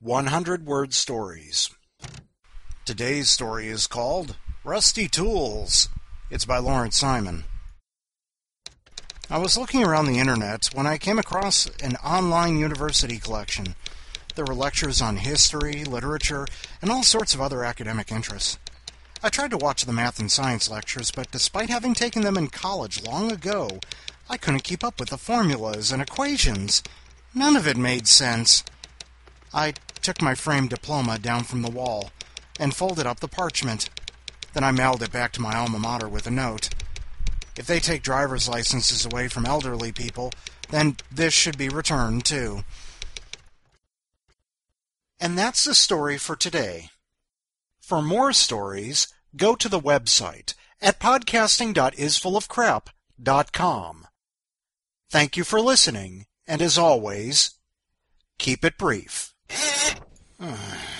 100-word stories. Today's story is called Rusty Tools. It's by Lawrence Simon. I was looking around the internet when I came across an online university collection. There were lectures on history, literature, and all sorts of other academic interests. I tried to watch the math and science lectures, but despite having taken them in college long ago, I couldn't keep up with the formulas and equations. None of it made sense. I took my framed diploma down from the wall and folded up the parchment. Then I mailed it back to my alma mater with a note. If they take driver's licenses away from elderly people, then this should be returned too. And that's the story for today. For more stories, go to the website at podcasting.isfullofcrap.com. Thank you for listening, and as always, keep it brief.